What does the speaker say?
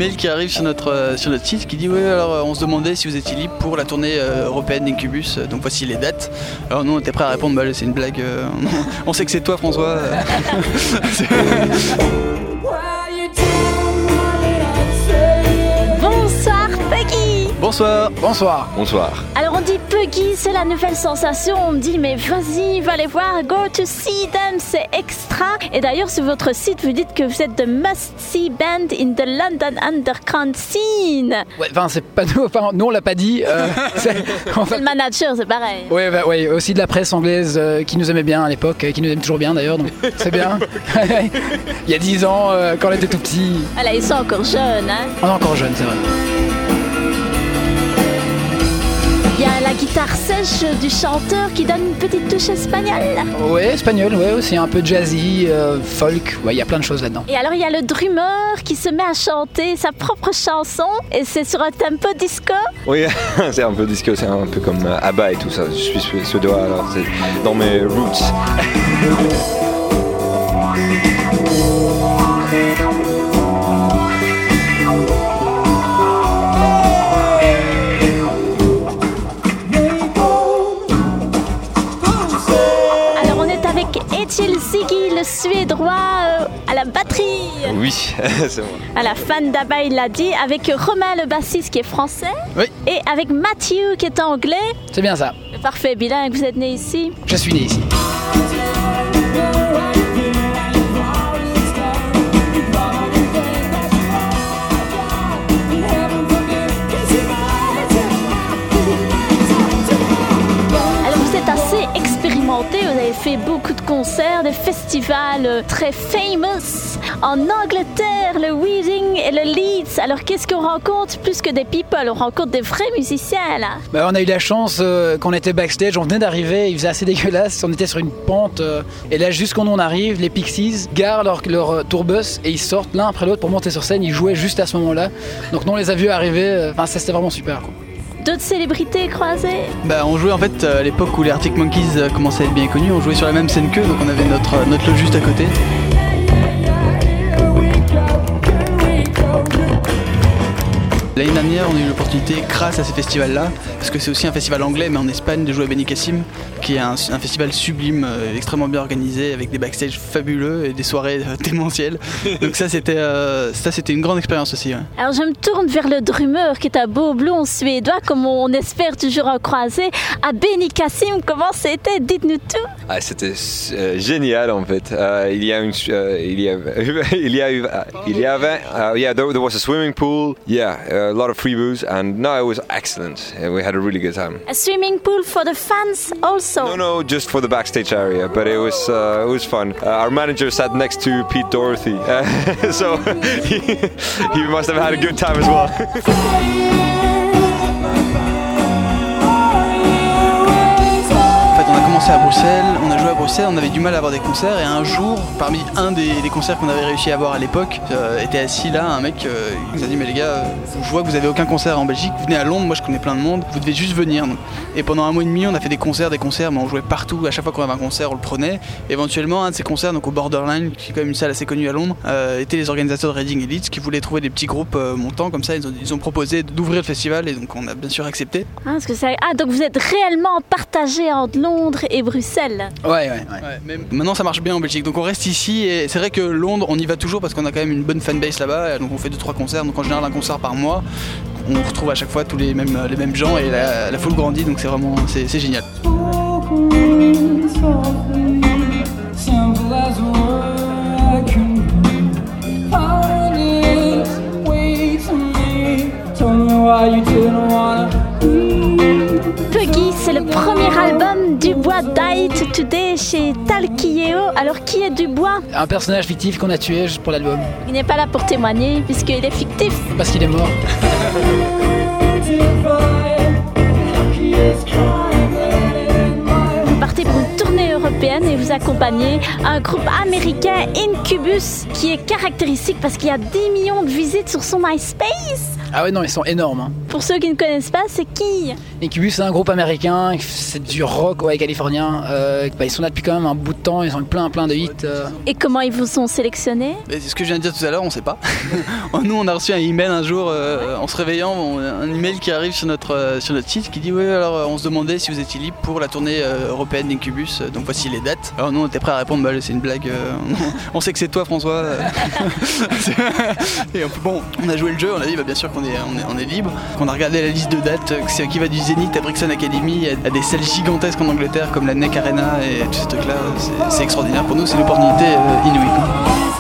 email qui arrive sur notre site qui dit ouais, alors on se demandait si vous étiez libre pour la tournée européenne d'Incubus, donc voici les dates. Alors nous on était prêts à répondre bah c'est une blague, on sait que c'est toi François. Bonsoir Peggy. Bonsoir. Alors on dit Peggy, c'est la nouvelle sensation. On me dit mais vas-y, va les voir, go to see them, c'est extra. Et d'ailleurs sur votre site vous dites que vous êtes the must see band in the London underground scene. Ouais, enfin c'est pas nous, enfin, nous on l'a pas dit. C'est le manager, c'est pareil. Ouais, aussi de la presse anglaise qui nous aimait bien à l'époque, qui nous aime toujours bien d'ailleurs, donc c'est bien. Il y a 10 ans, quand on était tout petit. Ah là, ils sont encore jeunes, hein. On est encore jeunes, c'est vrai. Il y a la guitare sèche du chanteur qui donne une petite touche espagnole. Ouais, espagnol, ouais, aussi un peu jazzy, folk, ouais, il y a plein de choses là-dedans. Et alors il y a le drummer qui se met à chanter sa propre chanson et c'est sur un tempo disco. Oui, c'est un peu disco, c'est un peu comme ABBA et tout ça. Je suis suédois, alors c'est dans mes roots. Etiel Ziggy, le suédois, à la batterie. Oui, c'est moi. À la fan d'ABBA, il l'a dit, avec Romain le bassiste qui est français. Oui. Et avec Matthew qui est anglais. C'est bien ça. Parfait, bilingue, vous êtes né ici. Je suis né ici. Vous avez fait beaucoup de concerts, des festivals très famous en Angleterre, le Reading et le Leeds. Alors qu'est-ce qu'on rencontre plus que des people? On rencontre des vrais musiciens là. Bah, on a eu la chance qu'on était backstage, on venait d'arriver, il faisait assez dégueulasse, on était sur une pente et là juste quand on arrive, les Pixies garent leur tourbus et ils sortent l'un après l'autre pour monter sur scène. Ils jouaient juste à ce moment-là, donc nous on les a vus arriver, ça c'était vraiment super quoi. D'autres célébrités croisées? Bah on jouait en fait à l'époque où les Arctic Monkeys commençaient à être bien connus, on jouait sur la même scène qu'eux, donc on avait notre loge juste à côté. L'année dernière, on a eu l'opportunité, grâce à ces festivals-là, parce que c'est aussi un festival anglais, mais en Espagne, de jouer à Benicassim, qui est un festival sublime, extrêmement bien organisé, avec des backstage fabuleux et des soirées démentielles. Donc ça, c'était une grande expérience aussi. Ouais. Alors je me tourne vers le drummer, qui est un beau blond suédois, comme on espère toujours en croiser. À Benicassim, comment c'était? Dites-nous tout. Ah, c'était génial en fait. There was a swimming pool. A lot of free booze, and no, it was excellent. We had a really good time. A swimming pool for the fans also? No, just for the backstage area, but it was fun. Our manager sat next to Pete Doherty, so he must have had a good time as well. On a commencé à Bruxelles, on a joué à Bruxelles, on avait du mal à avoir des concerts et un jour, parmi un des concerts qu'on avait réussi à avoir à l'époque, était assis là un mec qui nous a dit mais les gars, je vois que vous avez aucun concert en Belgique, venez à Londres, moi je connais plein de monde, vous devez juste venir. Donc. Et pendant 1 mois et demi on a fait des concerts, mais on jouait partout, à chaque fois qu'on avait un concert on le prenait. Éventuellement un de ces concerts, donc au Borderline, qui est quand même une salle assez connue à Londres, étaient les organisateurs de Reading et Leeds qui voulaient trouver des petits groupes montants comme ça, ils ont proposé d'ouvrir le festival et donc on a bien sûr accepté. Donc vous êtes réellement partagé entre Londres et Bruxelles. Ouais. Mais maintenant ça marche bien en Belgique, donc on reste ici et c'est vrai que Londres on y va toujours parce qu'on a quand même une bonne fanbase là-bas, donc on fait 2-3 concerts, donc en général un concert par mois, on retrouve à chaque fois tous les mêmes gens et la foule grandit, donc c'est vraiment c'est génial. Peggy, c'est le premier album Dubois Died Today chez Talkieo. Alors qui est Dubois? Un personnage fictif qu'on a tué juste pour l'album. Il n'est pas là pour témoigner puisqu'il est fictif. Parce qu'il est mort. Vous partez pour une tournée européenne et vous accompagnez un groupe américain, Incubus, qui est caractéristique parce qu'il y a 10 millions de visites sur son MySpace. Ah ouais, non, ils sont énormes. Hein. pour ceux qui ne connaissent pas, c'est qui? Incubus, c'est un groupe américain, c'est du rock californien. Ils sont là depuis quand même un bout de temps, ils ont eu plein de hits. Et comment ils vous ont sélectionné? C'est ce que je viens de dire tout à l'heure, on sait pas. Nous, on a reçu un email un jour en se réveillant, un email qui arrive sur notre site qui dit oui, alors on se demandait si vous étiez libre pour la tournée européenne d'Incubus, donc voici les dates. Alors nous, on était prêts à répondre, c'est une blague, on sait que c'est toi François. Et bon, on a joué le jeu, on a dit bien sûr qu'on est libre. On a regardé la liste de dates, qui va du Zénith à Brixton Academy à des salles gigantesques en Angleterre comme la NEC Arena et tous ces trucs là, c'est extraordinaire pour nous, c'est une opportunité inouïe.